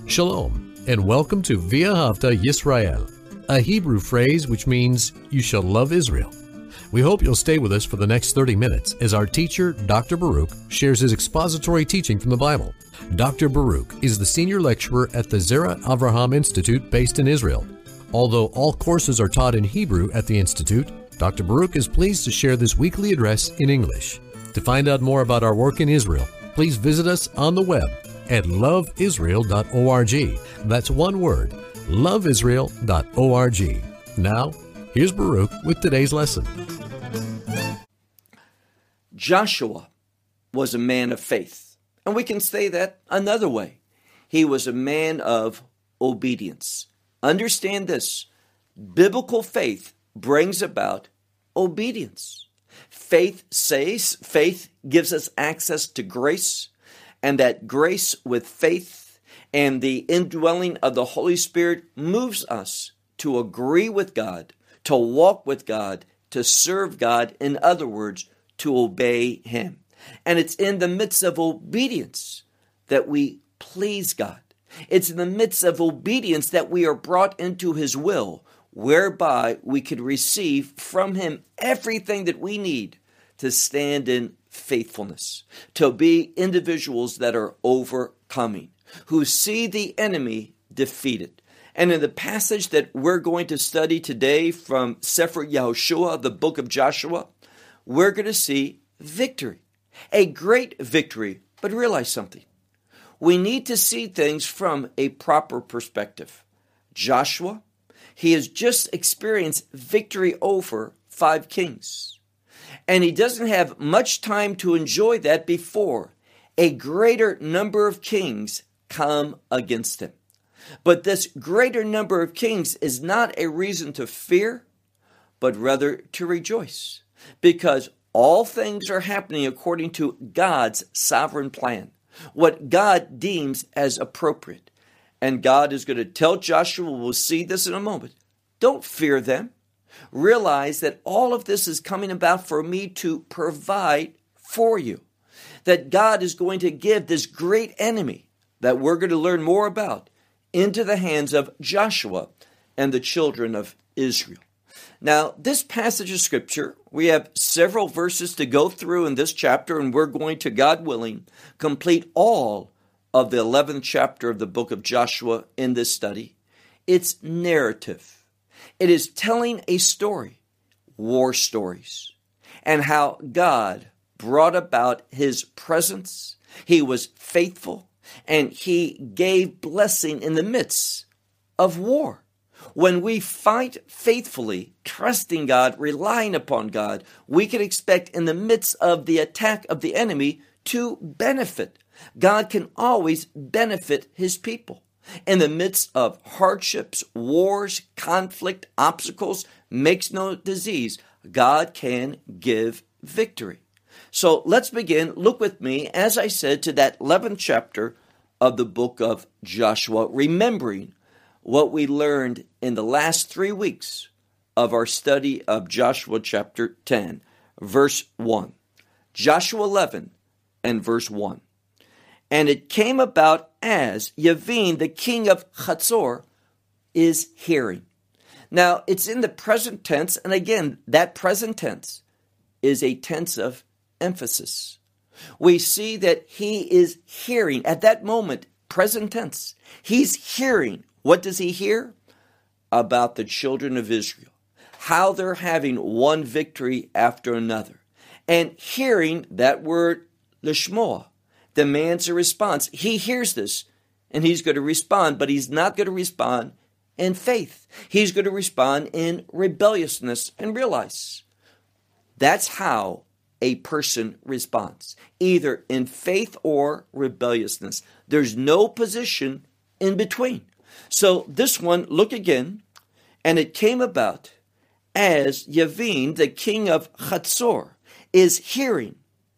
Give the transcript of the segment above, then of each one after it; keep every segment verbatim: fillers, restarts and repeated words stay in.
Shalom, and welcome to V'ahavta Yisrael, a Hebrew phrase which means, you shall love Israel. We hope you'll stay with us for the next thirty minutes as our teacher, Doctor Baruch, shares his expository teaching from the Bible. Doctor Baruch is the senior lecturer at the Zera Avraham Institute based in Israel. Although all courses are taught in Hebrew at the Institute, Doctor Baruch is pleased to share this weekly address in English. To find out more about our work in Israel, please visit us on the web at love israel dot org. That's one word, love israel dot org. Now, here's Baruch with today's lesson. Joshua was a man of faith, and we can say that another way. He was a man of obedience. Understand this, biblical faith brings about obedience. Faith says, faith gives us access to grace, and that grace with faith and the indwelling of the Holy Spirit moves us to agree with God, to walk with God, to serve God, in other words, to obey Him. And it's in the midst of obedience that we please God. It's in the midst of obedience that we are brought into His will, whereby we could receive from Him everything that we need to stand in faithfulness, to be individuals that are overcoming, who see the enemy defeated. And in the passage that we're going to study today from Sefer Yehoshua, the book of Joshua, we're going to see victory, a great victory. But realize something. We need to see things from a proper perspective. Joshua, he has just experienced victory over five kings. And he doesn't have much time to enjoy that before a greater number of kings come against him. But this greater number of kings is not a reason to fear, but rather to rejoice, because all things are happening according to God's sovereign plan, what God deems as appropriate. And God is going to tell Joshua, we'll see this in a moment, don't fear them. Realize that all of this is coming about for me to provide for you. That God is going to give this great enemy that we're going to learn more about into the hands of Joshua and the children of Israel. Now, this passage of Scripture, we have several verses to go through in this chapter, and we're going to, God willing, complete all of the eleventh chapter of the book of Joshua in this study. It's narrative. It is telling a story, war stories, and how God brought about His presence. He was faithful, and He gave blessing in the midst of war. When we fight faithfully, trusting God, relying upon God, we can expect in the midst of the attack of the enemy to benefit. God can always benefit His people. In the midst of hardships, wars, conflict, obstacles, makes no disease, God can give victory. So let's begin. Look with me, as I said, to that eleventh chapter of the book of Joshua, remembering what we learned in the last three weeks of our study of Joshua chapter ten, verse one. Joshua eleven and verse one. And it came about as Yavin, the king of Chatzor, is hearing. Now, it's in the present tense, and again, that present tense is a tense of emphasis. We see that he is hearing at that moment, present tense. He's hearing. What does he hear? About the children of Israel, how they're having one victory after another. And hearing, that word, lishmoah, demands a response. He hears this, and he's going to respond, but he's not going to respond in faith. He's going to respond in rebelliousness. And realize, that's how a person responds, either in faith or rebelliousness. There's no position in between. So this one, look again, and it came about as Yavin, the king of Chatzor, is hearing.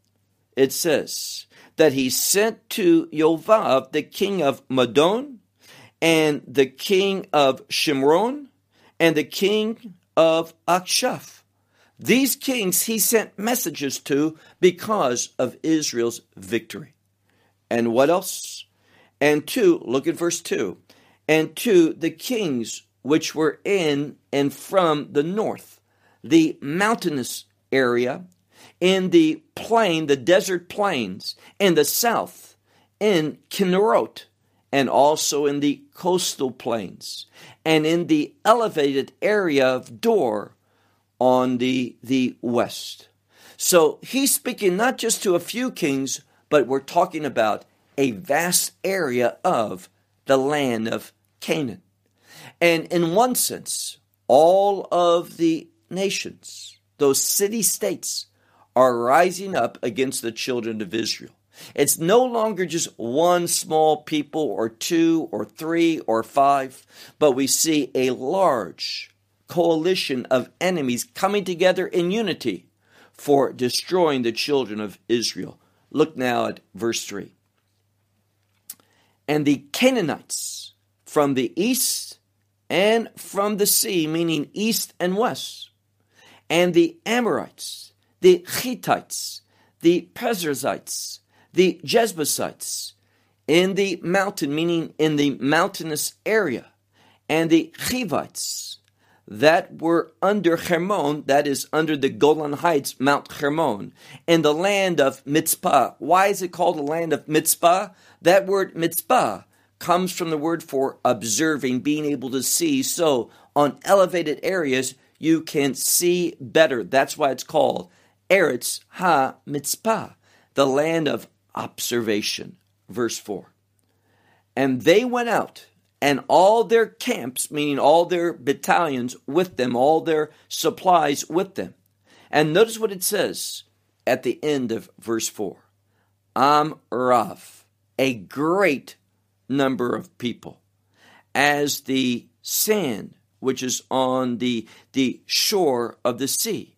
It says that he sent to Yovav, the king of Madon, and the king of Shimron, and the king of Akshaph. These kings he sent messages to because of Israel's victory. And what else? And to, look at verse two, and to the kings which were in and from the north, the mountainous area, in the plain, the desert plains, in the south, in Kinnerot, and also in the coastal plains, and in the elevated area of Dor on the, the west. So he's speaking not just to a few kings, but we're talking about a vast area of the land of Canaan. And in one sense, all of the nations, those city-states, are rising up against the children of Israel. It's no longer just one small people or two or three or five, but we see a large coalition of enemies coming together in unity for destroying the children of Israel. Look now at verse three. And the Canaanites from the east and from the sea, meaning east and west, and the Amorites, the Hittites, the Perizzites, the Jebusites, in the mountain, meaning in the mountainous area, and the Hivites that were under Hermon, that is under the Golan Heights, Mount Hermon, in the land of Mitzpah. Why is it called the land of Mitzpah? That word Mitzpah comes from the word for observing, being able to see. So on elevated areas, you can see better. That's why it's called Eretz Ha-Mitzpah, the land of observation. Verse four. And they went out, and all their camps, meaning all their battalions with them, all their supplies with them. And notice what it says at the end of verse four. Am Rav, a great number of people, as the sand which is on the, the shore of the sea,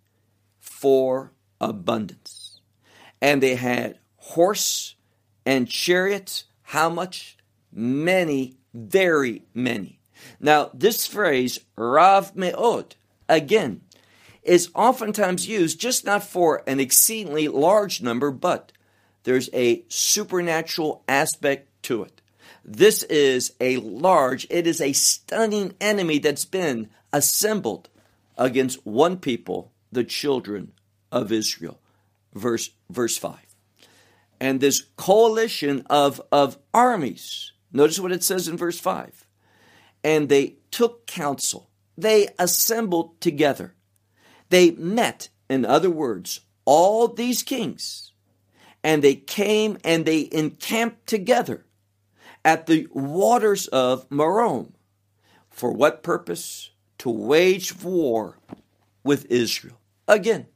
for abundance. And they had horse and chariots. How much? Many, very many. Now, this phrase, Rav Me'od, again, is oftentimes used just not for an exceedingly large number, but there's a supernatural aspect to it. This is a large, it is a stunning enemy that's been assembled against one people, the children of Israel. Verse, verse five. And this coalition of, of armies, notice what it says in verse five. And they took counsel. They assembled together. They met, in other words, all these kings. And they came and they encamped together at the waters of Merom. For what purpose? To wage war with Israel. Again,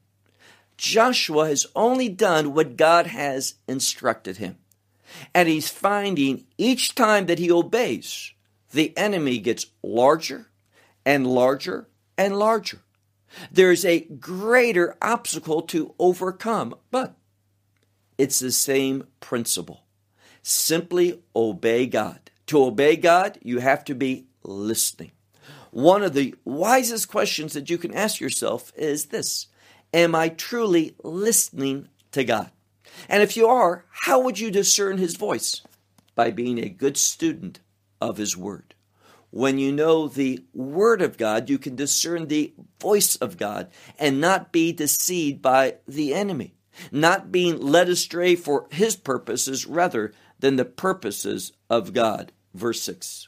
Joshua has only done what God has instructed him. And he's finding each time that he obeys, the enemy gets larger and larger and larger. There's a greater obstacle to overcome, but it's the same principle. Simply obey God. To obey God, you have to be listening. One of the wisest questions that you can ask yourself is this: am I truly listening to God? And if you are, how would you discern his voice? By being a good student of his word. When you know the word of God, you can discern the voice of God and not be deceived by the enemy, not being led astray for his purposes rather than the purposes of God. Verse six.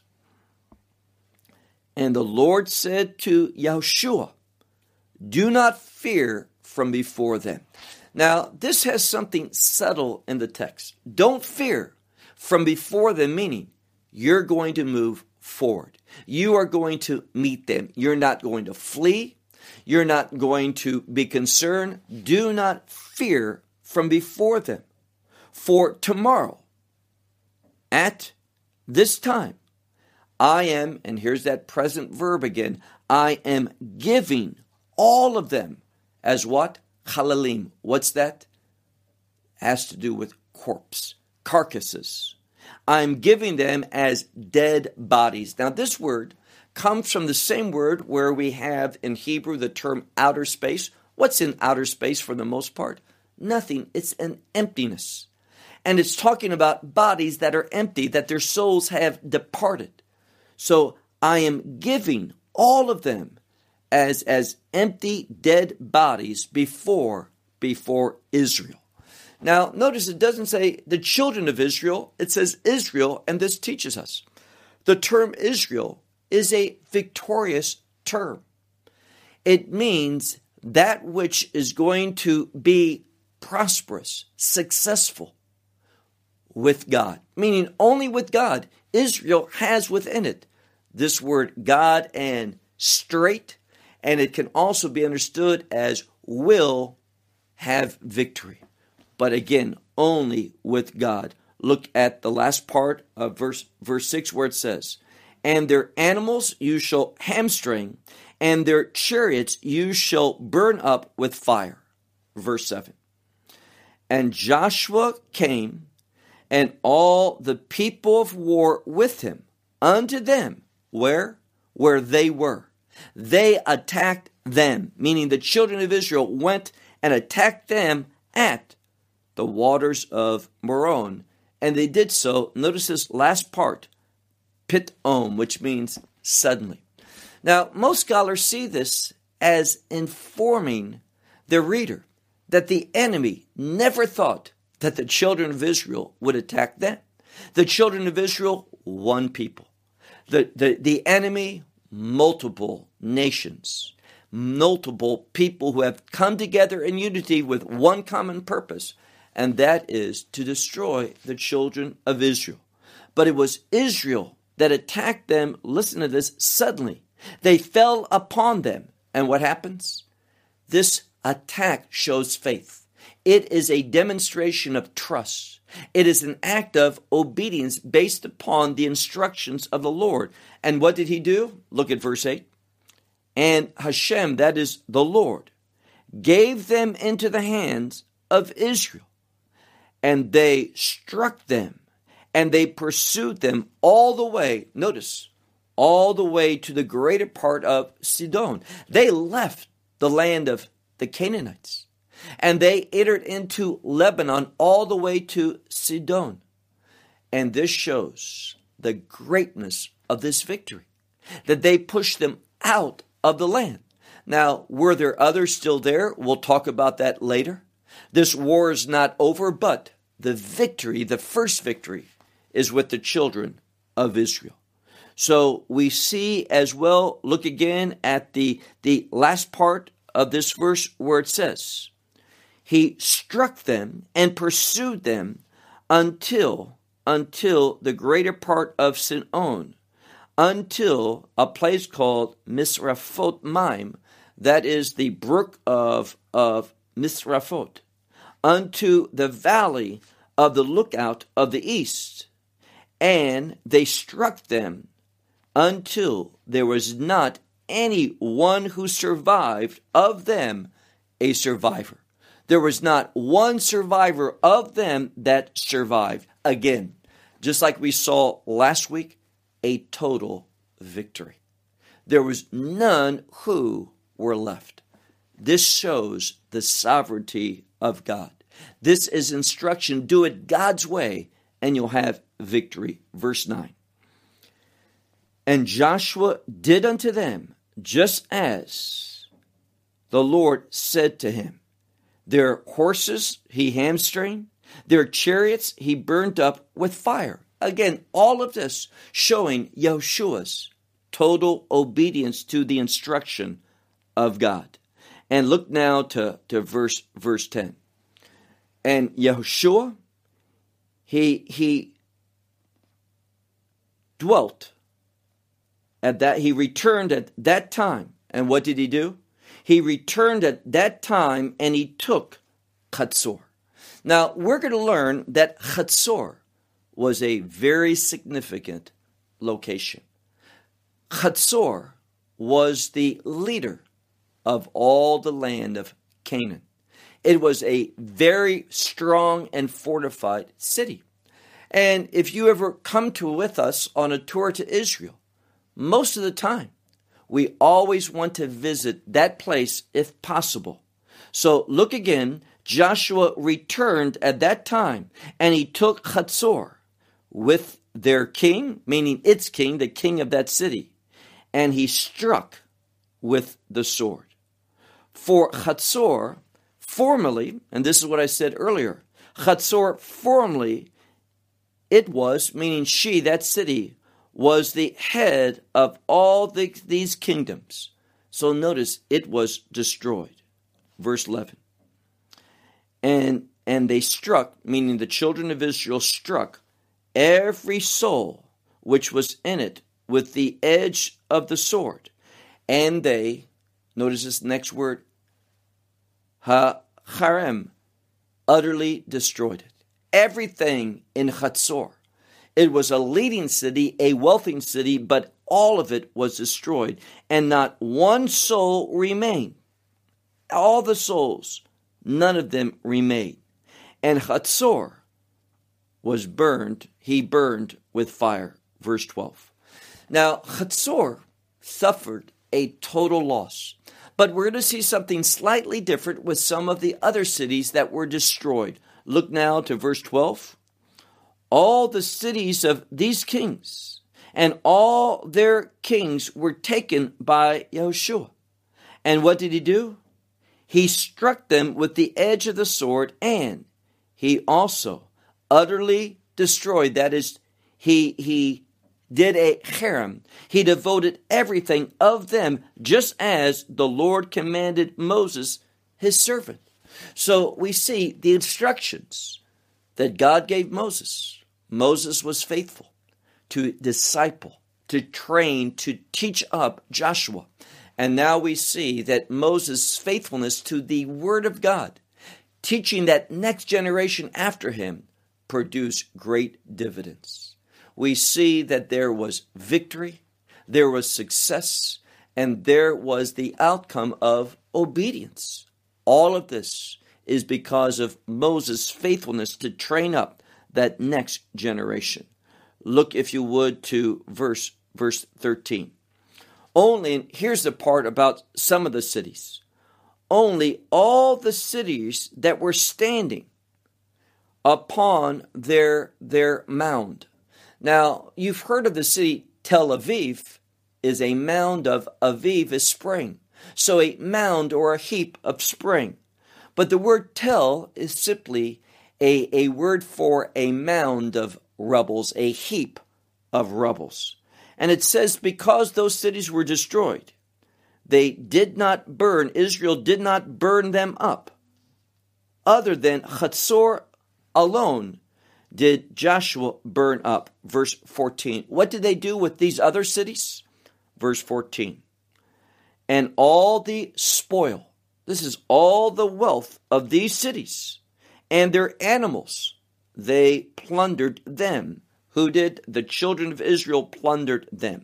And the Lord said to Yahushua, do not fear from before them. Now, this has something subtle in the text. Don't fear from before them, meaning you're going to move forward. You are going to meet them. You're not going to flee. You're not going to be concerned. Do not fear from before them. For tomorrow, at this time, I am, and here's that present verb again, I am giving all of them as what? Chalalim. What's that? Has to do with corpse, carcasses. I'm giving them as dead bodies. Now, this word comes from the same word where we have in Hebrew the term outer space. What's in outer space for the most part? Nothing. It's an emptiness. And it's talking about bodies that are empty, that their souls have departed. So I am giving all of them as, as empty, dead bodies before, before Israel. Now, notice it doesn't say the children of Israel. It says Israel, and this teaches us. The term Israel is a victorious term. It means that which is going to be prosperous, successful with God. Meaning only with God. Israel has within it this word God and straight, and it can also be understood as will have victory. But again, only with God. Look at the last part of verse, verse six where it says, and their animals you shall hamstring, and their chariots you shall burn up with fire. Verse seven. And Joshua came, and all the people of war with him, unto them, where? Where they were. They attacked them, meaning the children of Israel went and attacked them at the waters of Meron. And they did so, notice this last part, Pitom, which means suddenly. Now, most scholars see this as informing the reader that the enemy never thought that the children of Israel would attack them. The children of Israel, one people. The, the, the enemy, multiple nations, multiple people who have come together in unity with one common purpose, and that is to destroy the children of Israel. But it was Israel that attacked them, listen to this, suddenly. They fell upon them. And what happens? This attack shows faith. It is a demonstration of trust. It is an act of obedience based upon the instructions of the Lord. And what did he do? Look at verse eight. And Hashem, that is the Lord, gave them into the hands of Israel. And they struck them, and they pursued them all the way, notice, all the way to the greater part of Sidon. They left the land of the Canaanites, and they entered into Lebanon all the way to Sidon. And this shows the greatness of this victory, that they pushed them out of the land. Now, were there others still there? We'll talk about that later. This war is not over, but the victory, the first victory, is with the children of Israel. So we see as well, look again at the, the last part of this verse where it says, he struck them and pursued them until, until the greater part of Sidon, until a place called Misraphot Maim, that is the brook of, of Misraphot, unto the valley of the lookout of the east. And they struck them until there was not any one who survived of them a survivor. There was not one survivor of them that survived. Again, just like we saw last week, a total victory. There was none who were left. This shows the sovereignty of God. This is instruction. Do it God's way, and you'll have victory. Verse nine. And Joshua did unto them just as the Lord said to him. Their horses he hamstring, their chariots he burned up with fire. Again, all of this showing Yeshua's total obedience to the instruction of God. And look now to, to verse, verse ten. And Yehoshua, he, he dwelt at that, he returned at that time. And what did he do? He returned at that time and he took Chatzor. Now, we're going to learn that Chatzor was a very significant location. Chatzor was the leader of all the land of Canaan. It was a very strong and fortified city. And if you ever come to with us on a tour to Israel, most of the time, we always want to visit that place if possible. So look again, Joshua returned at that time, and he took Hatzor with their king, meaning its king, the king of that city, and he struck with the sword. For Hatzor, formerly, and this is what I said earlier, Hatzor formerly, it was, meaning she, that city, was the head of all the, these kingdoms. So notice, it was destroyed. Verse eleven. And, and they struck, meaning the children of Israel struck, every soul which was in it with the edge of the sword. And they, notice this next word, ha-charem, utterly destroyed it. Everything in Hatzor. It was a leading city, a wealthy city, but all of it was destroyed, and not one soul remained. All the souls, none of them remained. And Hatzor was burned, he burned with fire. Verse twelve. Now, Hatzor suffered a total loss. But we're going to see something slightly different with some of the other cities that were destroyed. Look now to verse twelve. All the cities of these kings and all their kings were taken by Yehoshua. And what did he do? He struck them with the edge of the sword, and he also utterly destroyed. That is, he he did a harem. He devoted everything of them, just as the Lord commanded Moses, his servant. So we see the instructions that God gave Moses. Moses was faithful to disciple, to train, to teach up Joshua. And now we see that Moses' faithfulness to the Word of God, teaching that next generation after him, produced great dividends. We see that there was victory, there was success, and there was the outcome of obedience. All of this is because of Moses' faithfulness to train up that next generation. Look, if you would, to verse verse thirteen. Only, and here's the part about some of the cities. Only all the cities that were standing upon their, their mound. Now, you've heard of the city Tel Aviv is a mound of Aviv is spring. So a mound or a heap of spring. But the word tel is simply a, a word for a mound of rubbles, a heap of rubbles. And it says because those cities were destroyed, they did not burn, Israel did not burn them up. Other than Hatzor alone did Joshua burn up. Verse fourteen. What did they do with these other cities? Verse fourteen. And all the spoil, this is all the wealth of these cities, and their animals, they plundered them. Who did? The children of Israel plundered them.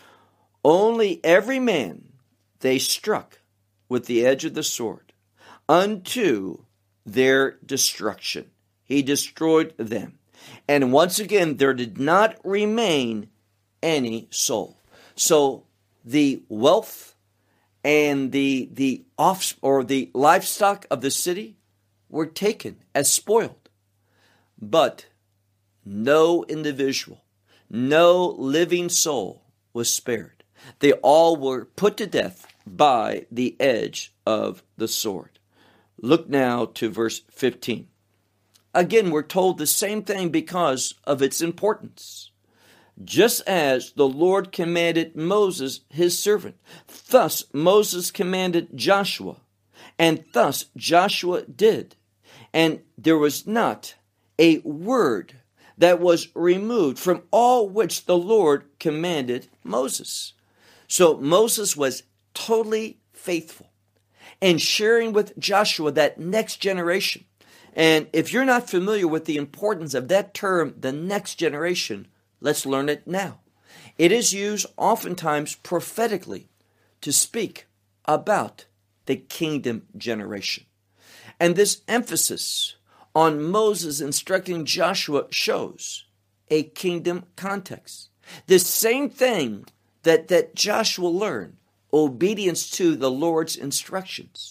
Only every man they struck with the edge of the sword unto their destruction. He destroyed them. And once again, there did not remain any soul. So the wealth and the the off or the livestock of the city were taken as spoiled. But no individual, no living soul was spared. They all were put to death by the edge of the sword. Look now to verse fifteen. Again, we're told the same thing because of its importance. Just as the Lord commanded Moses, his servant, thus Moses commanded Joshua, and thus Joshua did. And there was not a word that was removed from all which the Lord commanded Moses. So Moses was totally faithful and sharing with Joshua that next generation. And if you're not familiar with the importance of that term, the next generation, let's learn it now. It is used oftentimes prophetically to speak about the kingdom generation. And this emphasis on Moses instructing Joshua shows a kingdom context. The same thing that, that Joshua learned, obedience to the Lord's instructions.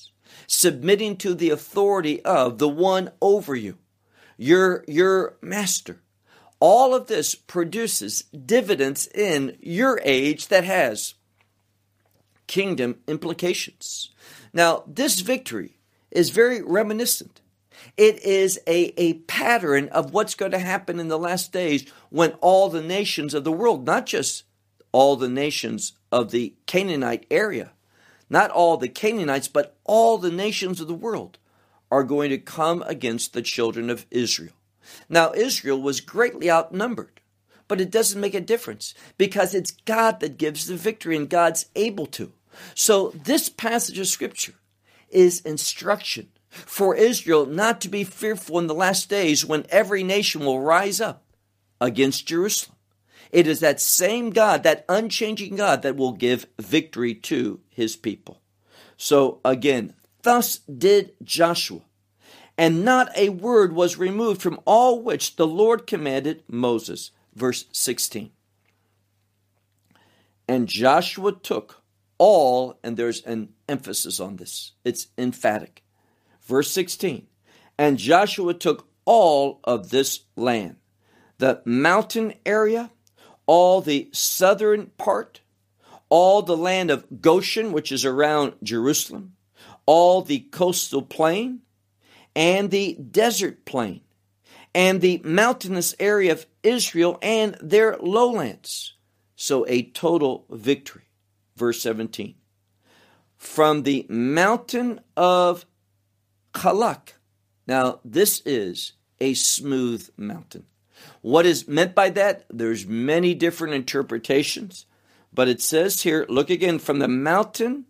submitting to the authority of the one over you, your, your master. All of this produces dividends in your age that has kingdom implications. Now, this victory is very reminiscent. It is a, a pattern of what's going to happen in the last days when all the nations of the world, not just all the nations of the Canaanite area, not all the Canaanites, but all the nations of the world are going to come against the children of Israel. Now, Israel was greatly outnumbered, but it doesn't make a difference because it's God that gives the victory and God's able to. So this passage of Scripture is instruction for Israel not to be fearful in the last days when every nation will rise up against Jerusalem. It is that same God, that unchanging God, that will give victory to his people. So again, thus did Joshua, and not a word was removed from all which the Lord commanded Moses. Verse sixteen. And Joshua took all, and there's an emphasis on this, it's emphatic. Verse sixteen. And Joshua took all of this land, the mountain area, all the southern part, all the land of Goshen, which is around Jerusalem, all the coastal plain, and the desert plain, and the mountainous area of Israel and their lowlands. So a total victory. Verse seventeen. From the mountain of Halak. Now, this is a smooth mountain. What is meant by that? There's many different interpretations, but it says here, look again, from the mountain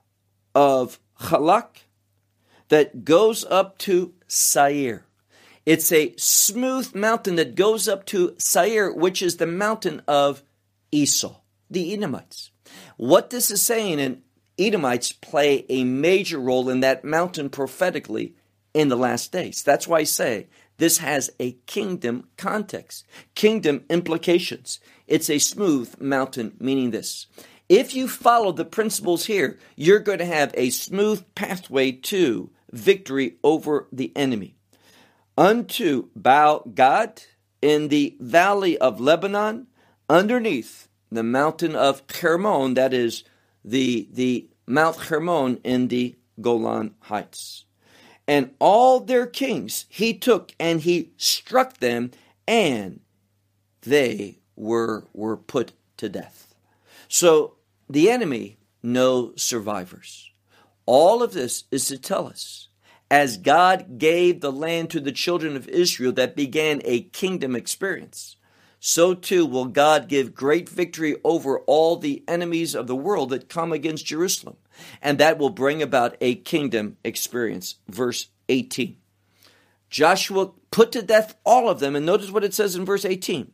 of Halak that goes up to Seir. It's a smooth mountain that goes up to Seir, which is the mountain of Esau, the Edomites. What this is saying, and Edomites play a major role in that mountain prophetically in the last days. That's why I say this has a kingdom context, kingdom implications. It's a smooth mountain, meaning this. If you follow the principles here, you're going to have a smooth pathway to victory over the enemy. Unto Baal Gad in the valley of Lebanon, underneath the mountain of Hermon, that is the, the Mount Hermon in the Golan Heights. And all their kings he took, and he struck them, and they were, were put to death. So the enemy, no survivors. All of this is to tell us, as God gave the land to the children of Israel that began a kingdom experience, so too will God give great victory over all the enemies of the world that come against Jerusalem. And that will bring about a kingdom experience. Verse eighteen. Joshua put to death all of them. And notice what it says in verse eighteen.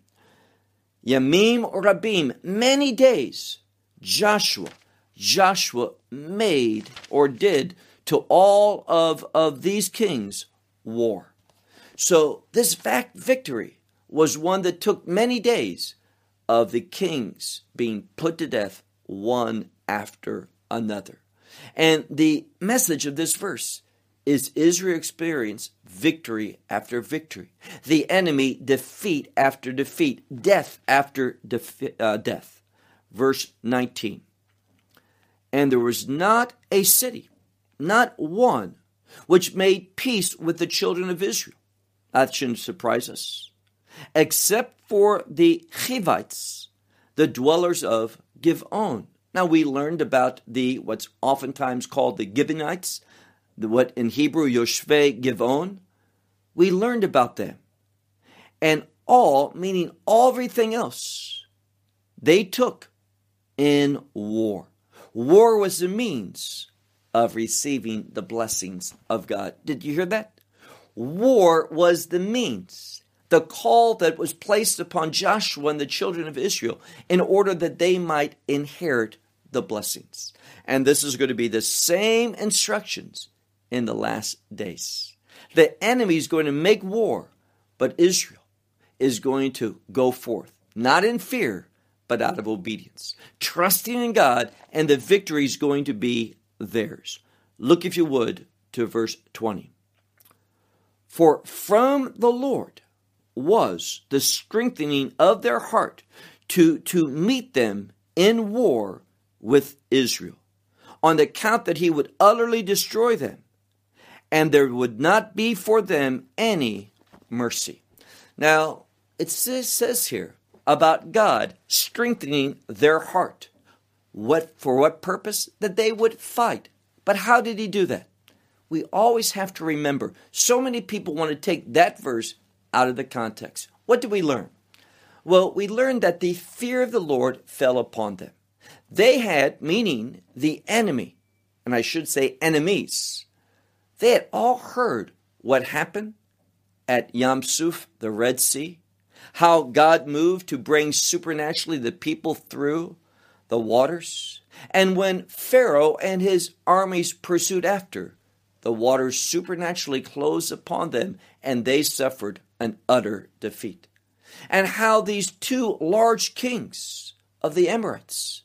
Yamim Rabim, many days, Joshua, Joshua made or did to all of, of these kings war. So this fact victory was one that took many days of the kings being put to death one after another. And the message of this verse is Israel experienced victory after victory. The enemy defeat after defeat, death after defi- uh, death. Verse nineteen. And there was not a city, not one, which made peace with the children of Israel. That shouldn't surprise us. Except for the Hivites, the dwellers of Givon. Now we learned about the what's oftentimes called the Gibeonites, the, what in Hebrew Yoshvei Givon. We learned about them. And all, meaning everything else, they took in war. War was the means of receiving the blessings of God. Did you hear that? War was the means, the call that was placed upon Joshua and the children of Israel in order that they might inherit the blessings. And this is going to be the same instructions in the last days. The enemy is going to make war, but Israel is going to go forth, not in fear, but out of obedience, trusting in God, and the victory is going to be theirs. Look, if you would, to verse twenty. For from the Lord was the strengthening of their heart to, to meet them in war with Israel, on the account that he would utterly destroy them, and there would not be for them any mercy. Now, it says, says here about God strengthening their heart. What, for what purpose? That they would fight. But how did he do that? We always have to remember, so many people want to take that verse out of the context. What did we learn? Well, we learned that the fear of the Lord fell upon them. They had, meaning the enemy, and I should say enemies, they had all heard what happened at Yam Suf, the Red Sea, how God moved to bring supernaturally the people through the waters, and when Pharaoh and his armies pursued after, the waters supernaturally closed upon them, and they suffered an utter defeat. And how these two large kings of the Emirates,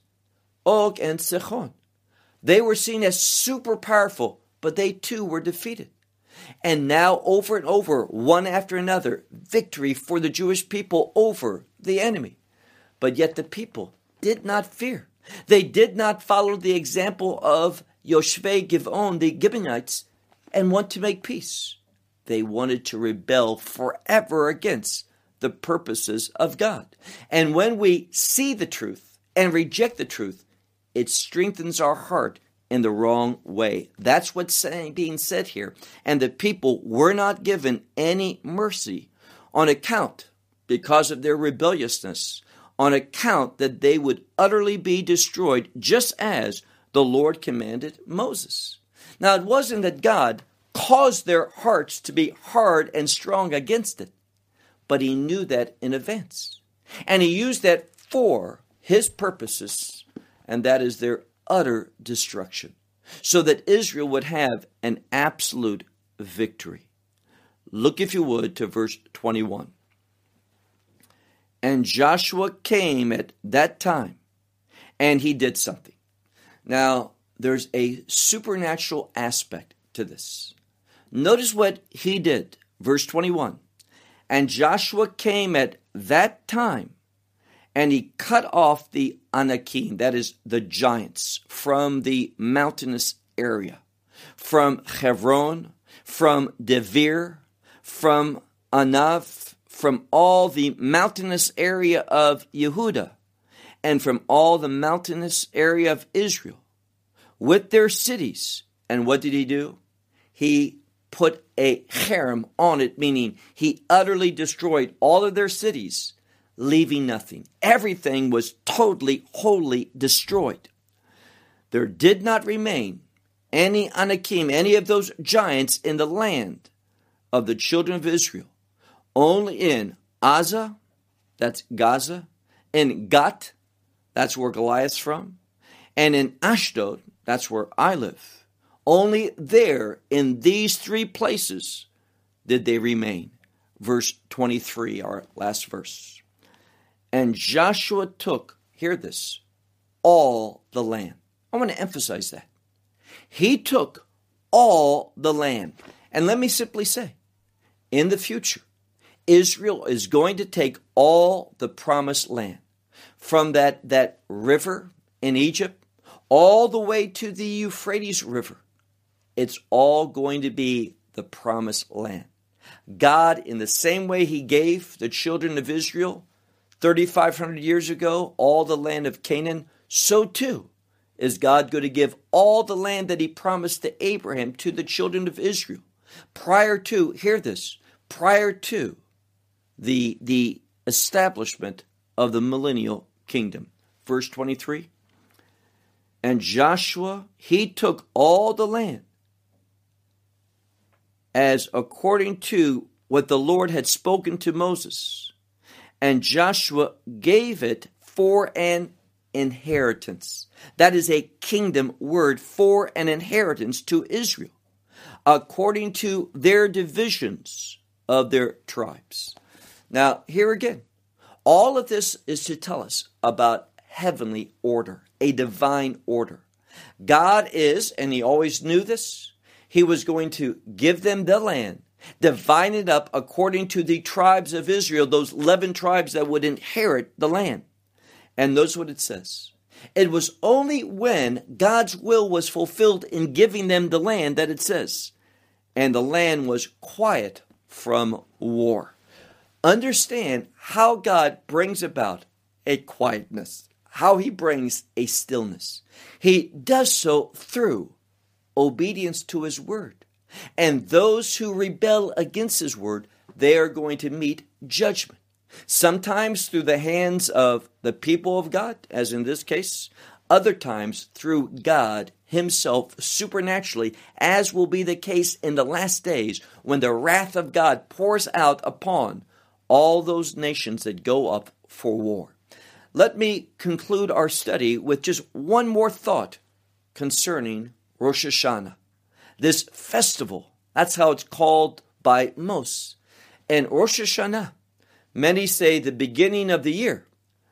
Og and Sihon, they were seen as super powerful, but they too were defeated. And now over and over, one after another, victory for the Jewish people over the enemy. But yet the people did not fear. They did not follow the example of Yoshvei Givon, the Gibeonites, and want to make peace. They wanted to rebel forever against the purposes of God. And when we see the truth and reject the truth, it strengthens our heart in the wrong way. That's what's saying, being said here. And the people were not given any mercy on account, because of their rebelliousness, on account that they would utterly be destroyed, just as the Lord commanded Moses. Now, it wasn't that God caused their hearts to be hard and strong against it, but he knew that in advance. And he used that for his purposes, and that is their utter destruction, so that Israel would have an absolute victory. Look, if you would, to verse twenty-one. And Joshua came at that time, and he did something. Now, there's a supernatural aspect to this. Notice what he did. Verse twenty-one. And Joshua came at that time, and he cut off the Anakim, that is the giants, from the mountainous area, from Hebron, from Devir, from Anav, from all the mountainous area of Yehuda, and from all the mountainous area of Israel, with their cities. And what did he do? He put a cherem on it, meaning he utterly destroyed all of their cities, leaving nothing. Everything was totally, wholly destroyed. There did not remain any Anakim, any of those giants in the land of the children of Israel. Only in Gaza, that's Gaza, in Gat, that's where Goliath's from, and in Ashdod, that's where I live. Only there, in these three places, did they remain. Verse twenty-three, our last verse. And Joshua took, hear this, all the land. I want to emphasize that. He took all the land. And let me simply say, in the future, Israel is going to take all the promised land, from that, that river in Egypt all the way to the Euphrates River. It's all going to be the promised land. God, in the same way he gave the children of Israel thirty-five hundred years ago all the land of Canaan, so too is God going to give all the land that he promised to Abraham to the children of Israel. Prior to, hear this, prior to the, the establishment of the millennial kingdom. Verse twenty-three. And Joshua, he took all the land, as according to what the Lord had spoken to Moses. And Joshua gave it for an inheritance. That is a kingdom word, for an inheritance to Israel, according to their divisions of their tribes. Now, here again, all of this is to tell us about heavenly order, a divine order. God is, and he always knew this, he was going to give them the land, divide it up according to the tribes of Israel, those eleven tribes that would inherit the land. And notice what it says. It was only when God's will was fulfilled in giving them the land that it says, and the land was quiet from war. Understand how God brings about a quietness, how he brings a stillness. He does so through obedience to his word. And those who rebel against his word, they are going to meet judgment. Sometimes through the hands of the people of God, as in this case, other times through God himself supernaturally, as will be the case in the last days when the wrath of God pours out upon all those nations that go up for war. Let me conclude our study with just one more thought concerning Rosh Hashanah. This festival, that's how it's called by most. And Rosh Hashanah, many say the beginning of the year,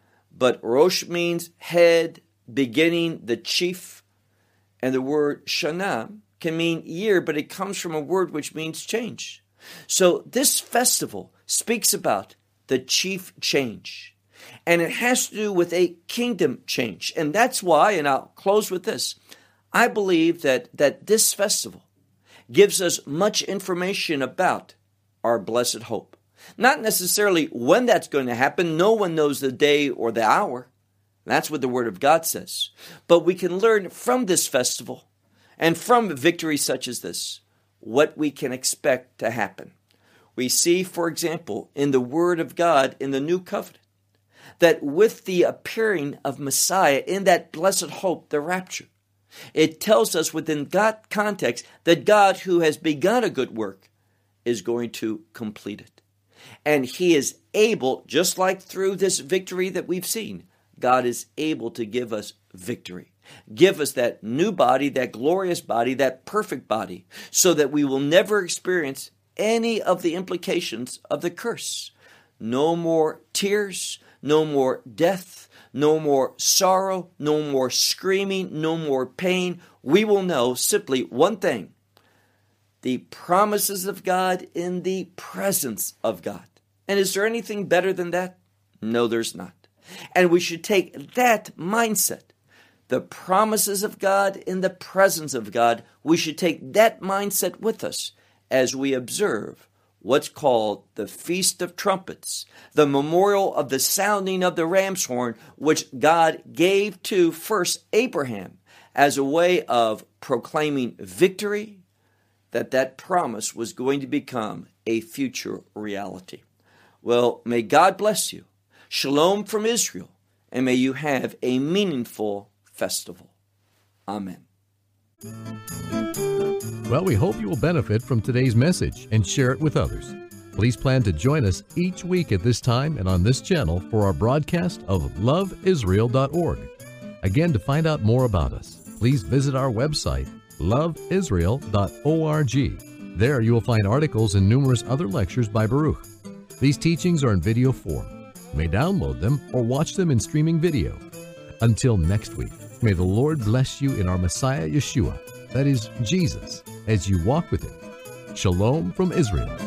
but Rosh means head, beginning, the chief, and the word Shana can mean year, but it comes from a word which means change. So this festival speaks about the chief change, and it has to do with a kingdom change. And that's why, and I'll close with this, I believe that, that this festival gives us much information about our blessed hope. Not necessarily when that's going to happen. No one knows the day or the hour. That's what the Word of God says. But we can learn from this festival and from victory such as this what we can expect to happen. We see, for example, in the Word of God in the New Covenant, that with the appearing of Messiah in that blessed hope, the rapture, it tells us within God context that God who has begun a good work is going to complete it. And he is able, just like through this victory that we've seen, God is able to give us victory. Give us that new body, that glorious body, that perfect body, so that we will never experience any of the implications of the curse. No more tears, no more death, no more sorrow, no more screaming, no more pain. We will know simply one thing: the promises of God in the presence of God. And is there anything better than that? No, there's not. And we should take that mindset, the promises of God in the presence of God, we should take that mindset with us as we observe what's called the Feast of Trumpets, the memorial of the sounding of the ram's horn, which God gave to first Abraham as a way of proclaiming victory, that that promise was going to become a future reality. Well, may God bless you. Shalom from Israel, and may you have a meaningful festival. Amen. Well, we hope you will benefit from today's message and share it with others. Please plan to join us each week at this time and on this channel for our broadcast of love israel dot org. Again, to find out more about us, please visit our website, love israel dot org. There you will find articles and numerous other lectures by Baruch. These teachings are in video form. You may download them or watch them in streaming video. Until next week, may the Lord bless you in our Messiah Yeshua, that is Jesus, as you walk with him. Shalom from Israel.